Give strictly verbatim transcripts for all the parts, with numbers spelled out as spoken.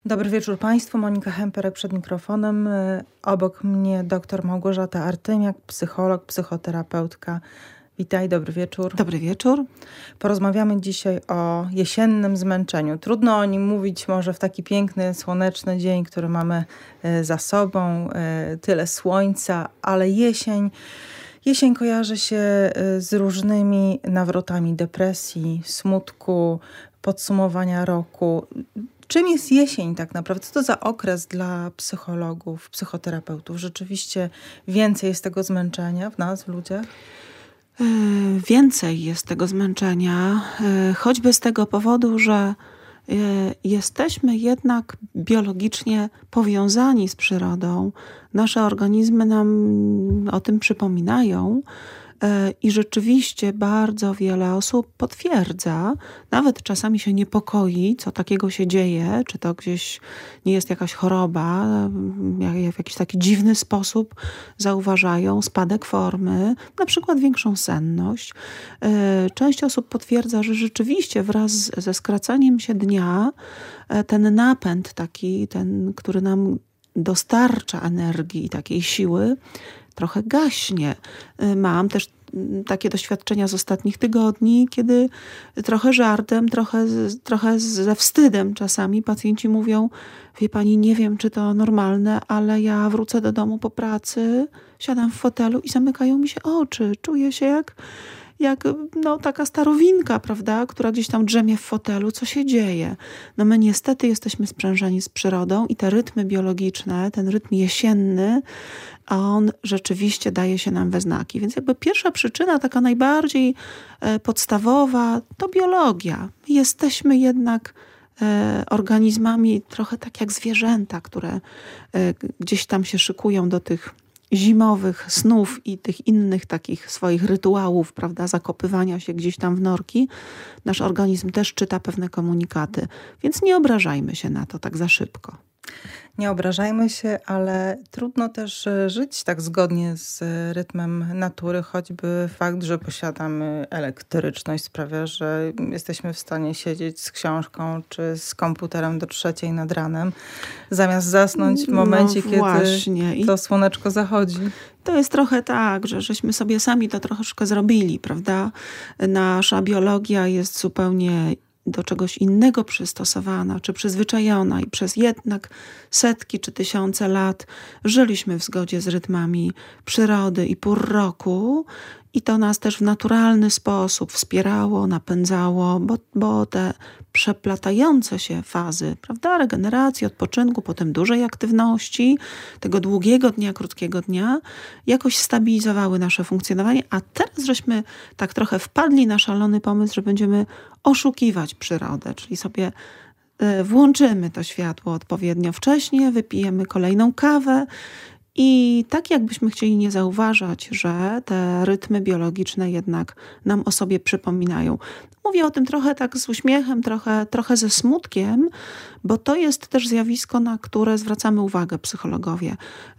Dobry wieczór Państwu. Monika Hemperek przed mikrofonem. Obok mnie dr Małgorzata Artymiak, psycholog, psychoterapeutka. Witaj, dobry wieczór. Dobry wieczór. Porozmawiamy dzisiaj o jesiennym zmęczeniu. Trudno o nim mówić może w taki piękny, słoneczny dzień, który mamy za sobą. Tyle słońca, ale jesień... Jesień kojarzy się z różnymi nawrotami depresji, smutku, podsumowania roku. Czym jest jesień tak naprawdę? Co to za okres dla psychologów, psychoterapeutów? Rzeczywiście więcej jest tego zmęczenia w nas, w ludziach? Więcej jest tego zmęczenia, choćby z tego powodu, że jesteśmy jednak biologicznie powiązani z przyrodą. Nasze organizmy nam o tym przypominają. I rzeczywiście bardzo wiele osób potwierdza, nawet czasami się niepokoi, co takiego się dzieje, czy to gdzieś nie jest jakaś choroba, w jakiś taki dziwny sposób zauważają spadek formy, na przykład większą senność. Część osób potwierdza, że rzeczywiście wraz ze skracaniem się dnia ten napęd taki, ten, który nam dostarcza energii i takiej siły, trochę gaśnie. Mam też takie doświadczenia z ostatnich tygodni, kiedy trochę żartem, trochę, trochę ze wstydem czasami pacjenci mówią: wie pani, nie wiem, czy to normalne, ale ja wrócę do domu po pracy, siadam w fotelu i zamykają mi się oczy. Czuję się jak, jak no, taka starowinka, prawda, która gdzieś tam drzemie w fotelu. Co się dzieje? No my niestety jesteśmy sprzężeni z przyrodą i te rytmy biologiczne, ten rytm jesienny, a on rzeczywiście daje się nam we znaki. Więc jakby pierwsza przyczyna, taka najbardziej podstawowa, to biologia. Jesteśmy jednak organizmami trochę tak jak zwierzęta, które gdzieś tam się szykują do tych zimowych snów i tych innych takich swoich rytuałów, prawda, zakopywania się gdzieś tam w norki. Nasz organizm też czyta pewne komunikaty, więc nie obrażajmy się na to tak za szybko. Nie obrażajmy się, ale trudno też żyć tak zgodnie z rytmem natury, choćby fakt, że posiadamy elektryczność sprawia, że jesteśmy w stanie siedzieć z książką czy z komputerem do trzeciej nad ranem, zamiast zasnąć w momencie, no kiedy to słoneczko zachodzi. To jest trochę tak, że żeśmy sobie sami to troszeczkę zrobili, prawda? Nasza biologia jest zupełnie do czegoś innego przystosowana, czy przyzwyczajona i przez jednak setki czy tysiące lat żyliśmy w zgodzie z rytmami przyrody i pór roku i to nas też w naturalny sposób wspierało, napędzało, bo, bo te przeplatające się fazy, prawda, regeneracji, odpoczynku, potem dużej aktywności, tego długiego dnia, krótkiego dnia, jakoś stabilizowały nasze funkcjonowanie, a teraz żeśmy tak trochę wpadli na szalony pomysł, że będziemy oszukiwać przyrodę, czyli sobie włączymy to światło odpowiednio wcześnie, wypijemy kolejną kawę i tak jakbyśmy chcieli nie zauważać, że te rytmy biologiczne jednak nam o sobie przypominają. Mówię o tym trochę tak z uśmiechem, trochę, trochę ze smutkiem, bo to jest też zjawisko, na które zwracamy uwagę psychologowie.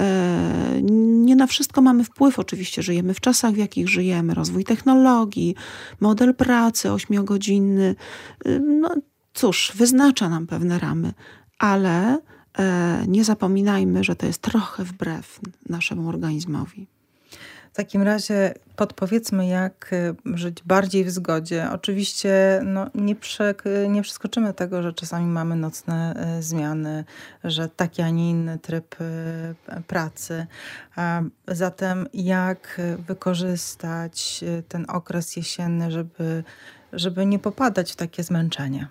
Nie na wszystko mamy wpływ, oczywiście żyjemy w czasach, w jakich żyjemy, rozwój technologii, model pracy ośmiogodzinny, no cóż, wyznacza nam pewne ramy, ale nie zapominajmy, że to jest trochę wbrew naszemu organizmowi. W takim razie podpowiedzmy, jak żyć bardziej w zgodzie. Oczywiście no, nie, prze, nie przeskoczymy tego, że czasami mamy nocne zmiany, że taki, a nie inny tryb pracy. Zatem jak wykorzystać ten okres jesienny, żeby, żeby nie popadać w takie zmęczenie?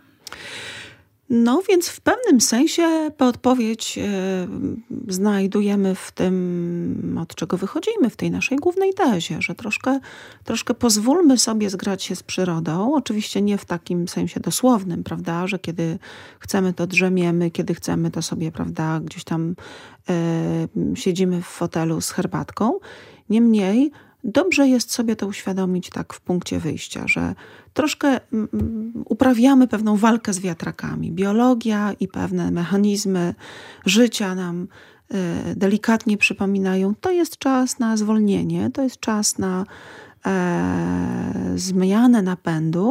No więc w pewnym sensie podpowiedź y, znajdujemy w tym, od czego wychodzimy w tej naszej głównej tezie, że troszkę, troszkę pozwólmy sobie zgrać się z przyrodą, oczywiście nie w takim sensie dosłownym, prawda, że kiedy chcemy to drzemiemy, kiedy chcemy to sobie, prawda, gdzieś tam y, siedzimy w fotelu z herbatką, niemniej dobrze jest sobie to uświadomić tak w punkcie wyjścia, że troszkę uprawiamy pewną walkę z wiatrakami. Biologia i pewne mechanizmy życia nam delikatnie przypominają, to jest czas na zwolnienie, to jest czas na e, zmianę napędu,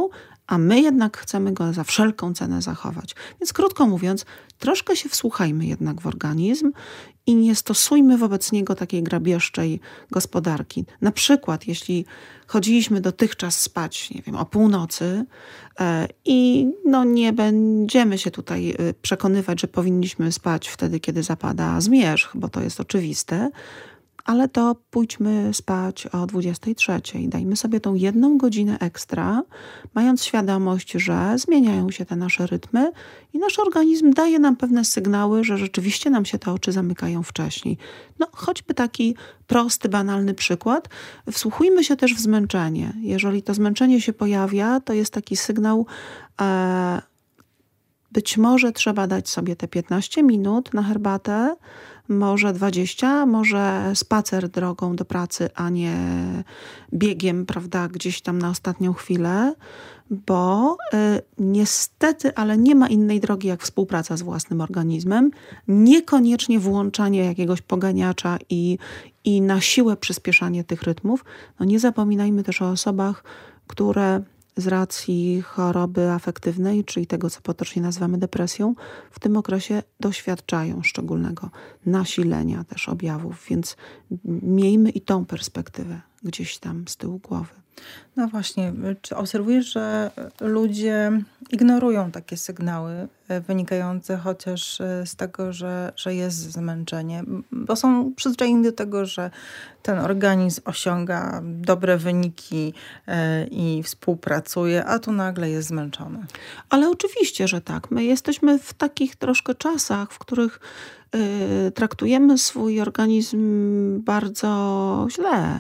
a my jednak chcemy go za wszelką cenę zachować. Więc krótko mówiąc, troszkę się wsłuchajmy jednak w organizm i nie stosujmy wobec niego takiej grabieżczej gospodarki. Na przykład, jeśli chodziliśmy dotychczas spać, nie wiem, o północy e, i no nie będziemy się tutaj przekonywać, że powinniśmy spać wtedy, kiedy zapada zmierzch, bo to jest oczywiste, ale to pójdźmy spać o dwudziestej trzeciej. Dajmy sobie tą jedną godzinę ekstra, mając świadomość, że zmieniają się te nasze rytmy i nasz organizm daje nam pewne sygnały, że rzeczywiście nam się te oczy zamykają wcześniej. No, choćby taki prosty, banalny przykład. Wsłuchujmy się też w zmęczenie. Jeżeli to zmęczenie się pojawia, to jest taki sygnał, e, być może trzeba dać sobie te piętnaście minut na herbatę, może dwadzieścia, może spacer drogą do pracy, a nie biegiem, prawda, gdzieś tam na ostatnią chwilę, bo y, niestety, ale nie ma innej drogi jak współpraca z własnym organizmem, niekoniecznie włączanie jakiegoś poganiacza i, i na siłę przyspieszanie tych rytmów. No nie zapominajmy też o osobach, które z racji choroby afektywnej, czyli tego, co potocznie nazywamy depresją, w tym okresie doświadczają szczególnego nasilenia też objawów, więc miejmy i tą perspektywę gdzieś tam z tyłu głowy. No właśnie, czy obserwujesz, że ludzie ignorują takie sygnały wynikające chociaż z tego, że, że jest zmęczenie, bo są przyzwyczajeni do tego, że ten organizm osiąga dobre wyniki i współpracuje, a tu nagle jest zmęczony. Ale oczywiście, że tak. My jesteśmy w takich troszkę czasach, w których y, traktujemy swój organizm bardzo źle.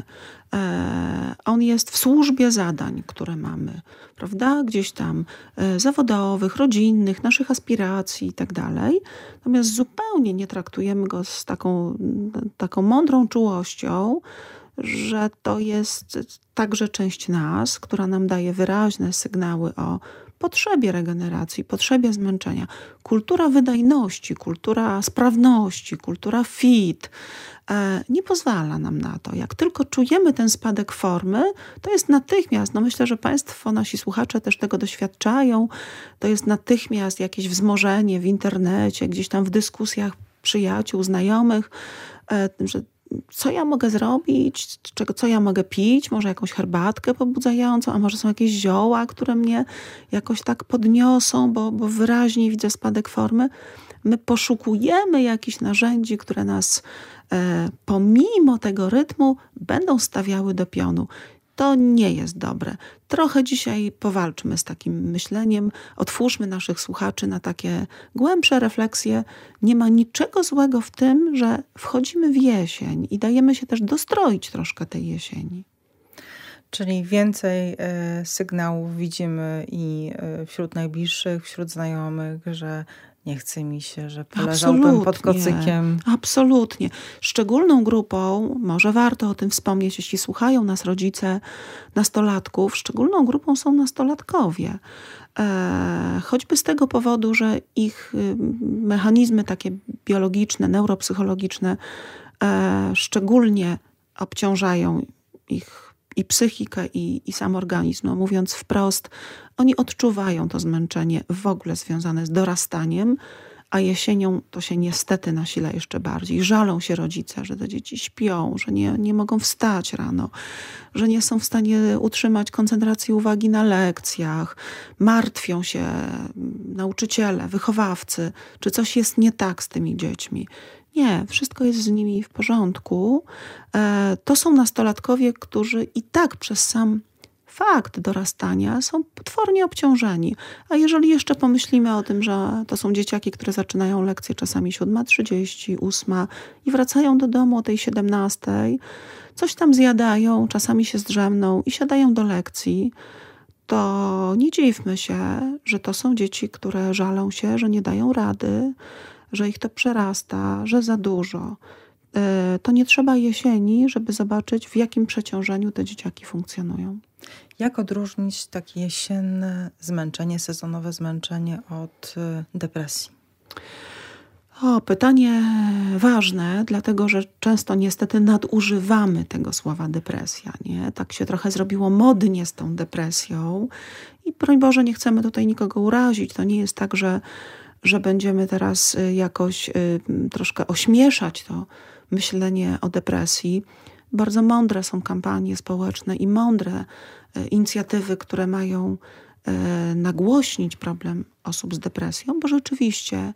On jest w służbie zadań, które mamy, prawda? Gdzieś tam zawodowych, rodzinnych, naszych aspiracji i tak dalej. Natomiast zupełnie nie traktujemy go z taką, taką mądrą czułością, że to jest także część nas, która nam daje wyraźne sygnały o potrzebie regeneracji, potrzebie zmęczenia. Kultura wydajności, kultura sprawności, kultura fit nie pozwala nam na to. Jak tylko czujemy ten spadek formy, to jest natychmiast, no myślę, że Państwo, nasi słuchacze też tego doświadczają, to jest natychmiast jakieś wzmożenie w internecie, gdzieś tam w dyskusjach przyjaciół, znajomych, że co ja mogę zrobić, czego, co ja mogę pić, może jakąś herbatkę pobudzającą, a może są jakieś zioła, które mnie jakoś tak podniosą, bo, bo wyraźnie widzę spadek formy. My poszukujemy jakichś narzędzi, które nas e, pomimo tego rytmu będą stawiały do pionu. To nie jest dobre. Trochę dzisiaj powalczmy z takim myśleniem, otwórzmy naszych słuchaczy na takie głębsze refleksje. Nie ma niczego złego w tym, że wchodzimy w jesień i dajemy się też dostroić troszkę tej jesieni. Czyli więcej e, sygnałów widzimy i e, wśród najbliższych, wśród znajomych, że nie chce mi się, że poleżałbym pod kocykiem. Absolutnie. Szczególną grupą, może warto o tym wspomnieć, jeśli słuchają nas rodzice nastolatków, szczególną grupą są nastolatkowie. E, choćby z tego powodu, że ich mechanizmy takie biologiczne, neuropsychologiczne e, szczególnie obciążają ich i psychikę, i, i sam organizm. No, mówiąc wprost, oni odczuwają to zmęczenie w ogóle związane z dorastaniem, a jesienią to się niestety nasila jeszcze bardziej. Żalą się rodzice, że te dzieci śpią, że nie, nie mogą wstać rano, że nie są w stanie utrzymać koncentracji uwagi na lekcjach. Martwią się nauczyciele, wychowawcy, czy coś jest nie tak z tymi dziećmi. Nie, wszystko jest z nimi w porządku. E, to są nastolatkowie, którzy i tak przez sam fakt dorastania są potwornie obciążeni. A jeżeli jeszcze pomyślimy o tym, że to są dzieciaki, które zaczynają lekcje czasami siódma trzydzieści, ósma i wracają do domu o tej siedemnastej, coś tam zjadają, czasami się zdrzemną i siadają do lekcji, to nie dziwmy się, że to są dzieci, które żalą się, że nie dają rady, że ich to przerasta, że za dużo. To nie trzeba jesieni, żeby zobaczyć, w jakim przeciążeniu te dzieciaki funkcjonują. Jak odróżnić takie jesienne zmęczenie, sezonowe zmęczenie od depresji? O, pytanie ważne, dlatego że często niestety nadużywamy tego słowa depresja, nie? Tak się trochę zrobiło modnie z tą depresją i broń Boże, nie chcemy tutaj nikogo urazić. To nie jest tak, że, że będziemy teraz jakoś y, troszkę ośmieszać to myślenie o depresji. Bardzo mądre są kampanie społeczne i mądre y, inicjatywy, które mają y, nagłośnić problem osób z depresją, bo rzeczywiście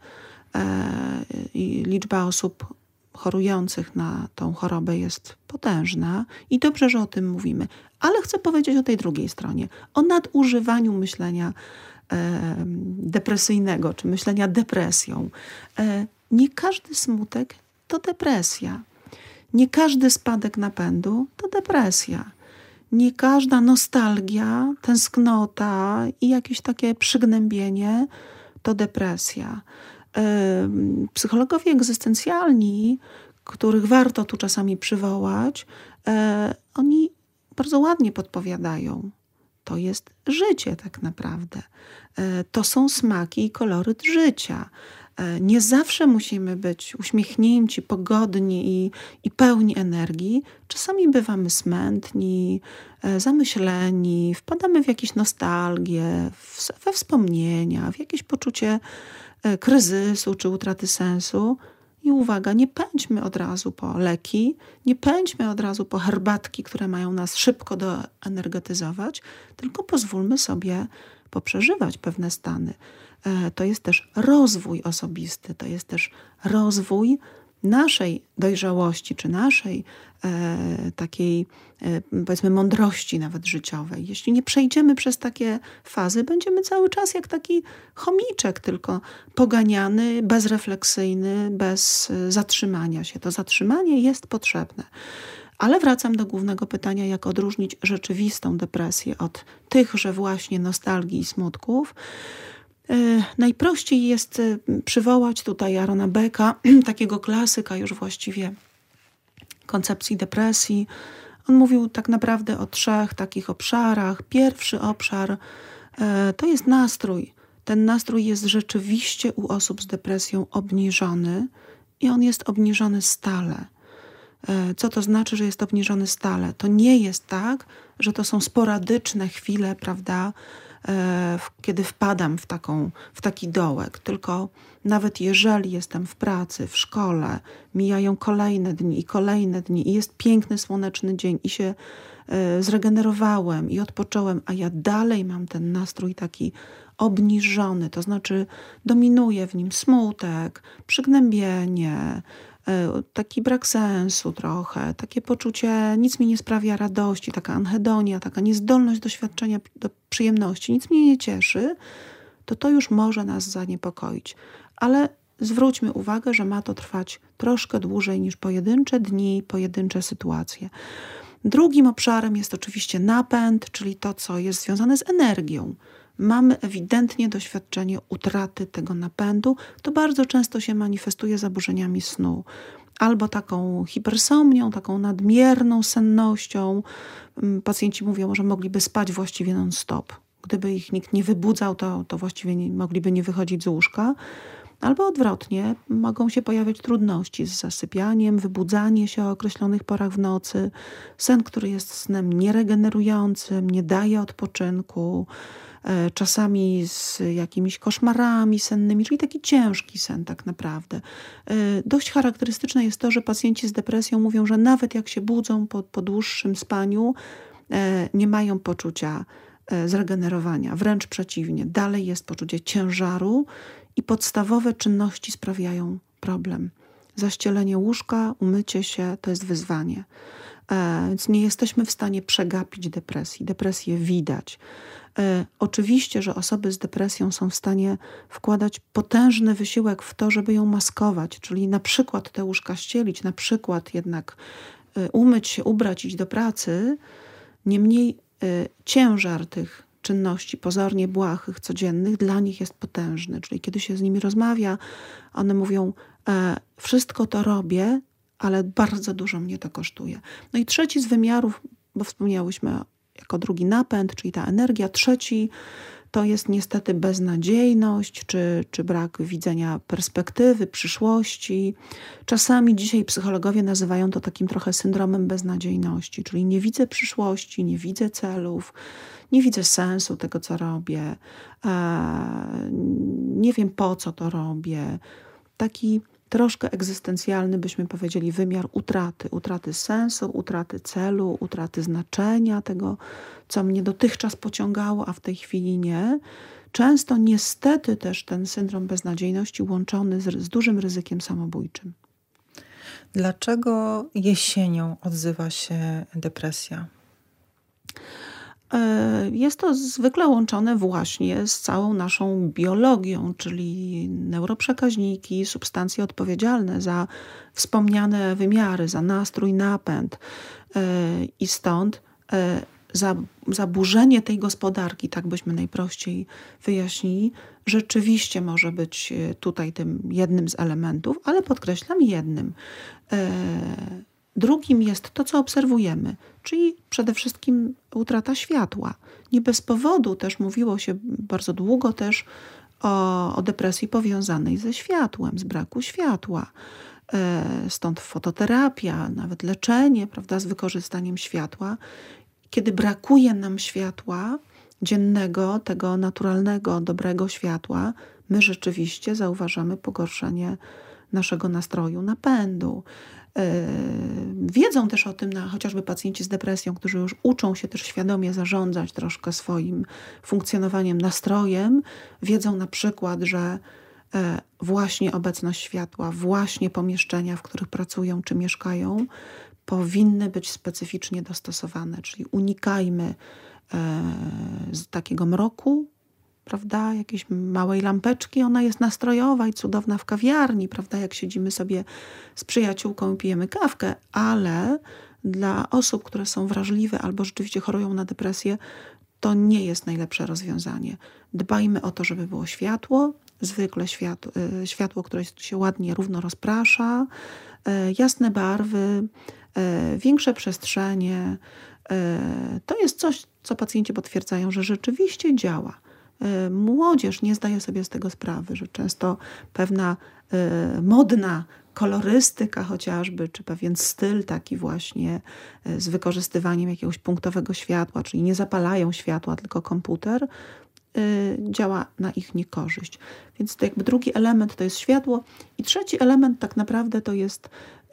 i liczba osób chorujących na tą chorobę jest potężna i dobrze, że o tym mówimy. Ale chcę powiedzieć o tej drugiej stronie, o nadużywaniu myślenia e, depresyjnego, czy myślenia depresją. E, nie każdy smutek to depresja. Nie każdy spadek napędu to depresja. Nie każda nostalgia, tęsknota i jakieś takie przygnębienie to depresja. Psychologowie egzystencjalni, których warto tu czasami przywołać, oni bardzo ładnie podpowiadają. To jest życie tak naprawdę. To są smaki i koloryt życia. Nie zawsze musimy być uśmiechnięci, pogodni i, i pełni energii. Czasami bywamy smętni, zamyśleni, wpadamy w jakieś nostalgie, w, we wspomnienia, w jakieś poczucie kryzysu czy utraty sensu. I uwaga, nie pędźmy od razu po leki, nie pędźmy od razu po herbatki, które mają nas szybko doenergetyzować, tylko pozwólmy sobie poprzeżywać pewne stany. To jest też rozwój osobisty, to jest też rozwój naszej dojrzałości, czy naszej e, takiej, e, powiedzmy, mądrości nawet życiowej. Jeśli nie przejdziemy przez takie fazy, będziemy cały czas jak taki chomiczek, tylko poganiany, bezrefleksyjny, bez zatrzymania się. To zatrzymanie jest potrzebne. Ale wracam do głównego pytania, jak odróżnić rzeczywistą depresję od tychże właśnie nostalgii i smutków. Najprościej jest przywołać tutaj Aarona Becka, takiego klasyka już właściwie koncepcji depresji. On mówił tak naprawdę o trzech takich obszarach. Pierwszy obszar to jest nastrój. Ten nastrój jest rzeczywiście u osób z depresją obniżony i on jest obniżony stale. Co to znaczy, że jest obniżony stale? To nie jest tak, że to są sporadyczne chwile, prawda, kiedy wpadam w, taką, w taki dołek, tylko nawet jeżeli jestem w pracy, w szkole, mijają kolejne dni i kolejne dni i jest piękny, słoneczny dzień i się zregenerowałem i odpocząłem, a ja dalej mam ten nastrój taki obniżony, to znaczy dominuje w nim smutek, przygnębienie, taki brak sensu trochę, takie poczucie, nic mi nie sprawia radości, taka anhedonia, taka niezdolność doświadczenia do przyjemności, nic mnie nie cieszy, to to już może nas zaniepokoić. Ale zwróćmy uwagę, że ma to trwać troszkę dłużej niż pojedyncze dni, pojedyncze sytuacje. Drugim obszarem jest oczywiście napęd, czyli to, co jest związane z energią. Mamy ewidentnie doświadczenie utraty tego napędu. To bardzo często się manifestuje zaburzeniami snu. Albo taką hipersomnią, taką nadmierną sennością. Pacjenci mówią, że mogliby spać właściwie non-stop. Gdyby ich nikt nie wybudzał, to, to właściwie nie, mogliby nie wychodzić z łóżka. Albo odwrotnie, mogą się pojawiać trudności z zasypianiem, wybudzanie się o określonych porach w nocy, sen, który jest snem nieregenerującym, nie daje odpoczynku, czasami z jakimiś koszmarami sennymi, czyli taki ciężki sen tak naprawdę. Dość charakterystyczne jest to, że pacjenci z depresją mówią, że nawet jak się budzą po, po dłuższym spaniu, nie mają poczucia zregenerowania. Wręcz przeciwnie, dalej jest poczucie ciężaru i podstawowe czynności sprawiają problem. Zaścielenie łóżka, umycie się to jest wyzwanie. Więc nie jesteśmy w stanie przegapić depresji. Depresję widać. Oczywiście, że osoby z depresją są w stanie wkładać potężny wysiłek w to, żeby ją maskować, czyli na przykład te łóżka ścielić, na przykład jednak umyć się, ubrać, iść do pracy. Niemniej ciężar tych czynności pozornie błahych, codziennych dla nich jest potężny. Czyli kiedy się z nimi rozmawia, one mówią, e, wszystko to robię, ale bardzo dużo mnie to kosztuje. No i trzeci z wymiarów, bo wspomniałyśmy jako drugi napęd, czyli ta energia. Trzeci to jest niestety beznadziejność, czy, czy brak widzenia perspektywy, przyszłości. Czasami dzisiaj psychologowie nazywają to takim trochę syndromem beznadziejności, czyli nie widzę przyszłości, nie widzę celów, nie widzę sensu tego, co robię, nie wiem, po co to robię. Taki troszkę egzystencjalny, byśmy powiedzieli, wymiar utraty. Utraty sensu, utraty celu, utraty znaczenia tego, co mnie dotychczas pociągało, a w tej chwili nie. Często niestety też ten syndrom beznadziejności łączony z, z dużym ryzykiem samobójczym. Dlaczego jesienią odzywa się depresja? Jest to zwykle łączone właśnie z całą naszą biologią, czyli neuroprzekaźniki, substancje odpowiedzialne za wspomniane wymiary, za nastrój, napęd. I stąd zaburzenie tej gospodarki, tak byśmy najprościej wyjaśnili, rzeczywiście może być tutaj tym jednym z elementów, ale podkreślam jednym. Drugim jest to, co obserwujemy, czyli przede wszystkim utrata światła. Nie bez powodu też mówiło się bardzo długo też o, o depresji powiązanej ze światłem, z braku światła. Stąd fototerapia, nawet leczenie, prawda, z wykorzystaniem światła. Kiedy brakuje nam światła dziennego, tego naturalnego, dobrego światła, my rzeczywiście zauważamy pogorszenie naszego nastroju, napędu. Wiedzą też o tym na, chociażby pacjenci z depresją, którzy już uczą się też świadomie zarządzać troszkę swoim funkcjonowaniem, nastrojem. Wiedzą na przykład, że właśnie obecność światła, właśnie pomieszczenia, w których pracują czy mieszkają, powinny być specyficznie dostosowane, czyli unikajmy z takiego mroku, prawda, jakiejś małej lampeczki, ona jest nastrojowa i cudowna w kawiarni, prawda, jak siedzimy sobie z przyjaciółką i pijemy kawkę, ale dla osób, które są wrażliwe albo rzeczywiście chorują na depresję, to nie jest najlepsze rozwiązanie. Dbajmy o to, żeby było światło, zwykle światło, światło które się ładnie, równo rozprasza, jasne barwy, większe przestrzenie. To jest coś, co pacjenci potwierdzają, że rzeczywiście działa. Młodzież nie zdaje sobie z tego sprawy, że często pewna y, modna kolorystyka chociażby, czy pewien styl taki właśnie y, z wykorzystywaniem jakiegoś punktowego światła, czyli nie zapalają światła, tylko komputer, y, działa na ich niekorzyść. Więc to jakby drugi element to jest światło i trzeci element tak naprawdę to jest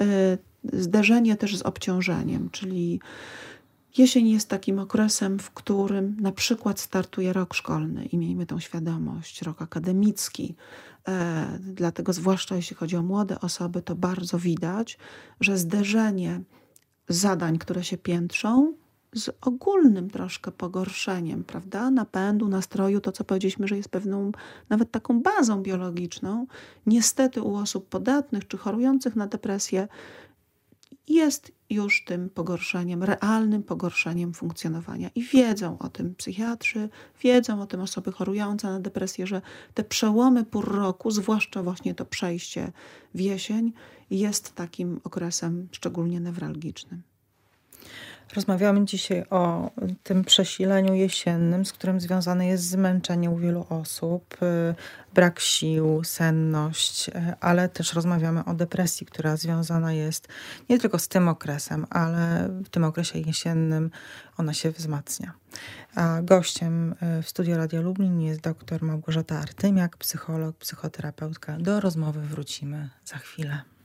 y, zderzenie też z obciążeniem, czyli jesień jest takim okresem, w którym na przykład startuje rok szkolny i miejmy tą świadomość, rok akademicki. E, dlatego zwłaszcza jeśli chodzi o młode osoby, to bardzo widać, że zderzenie zadań, które się piętrzą, z ogólnym troszkę pogorszeniem, prawda, napędu, nastroju, to co powiedzieliśmy, że jest pewną nawet taką bazą biologiczną, niestety u osób podatnych czy chorujących na depresję jest już tym pogorszeniem, realnym pogorszeniem funkcjonowania. I wiedzą o tym psychiatrzy, wiedzą o tym osoby chorujące na depresję, że te przełomy pór roku, zwłaszcza właśnie to przejście w jesień, jest takim okresem szczególnie newralgicznym. Rozmawiamy dzisiaj o tym przesileniu jesiennym, z którym związane jest zmęczenie u wielu osób, brak sił, senność, ale też rozmawiamy o depresji, która związana jest nie tylko z tym okresem, ale w tym okresie jesiennym ona się wzmacnia. A gościem w studiu Radia Lublin jest dr Małgorzata Artymiak, psycholog, psychoterapeutka. Do rozmowy wrócimy za chwilę.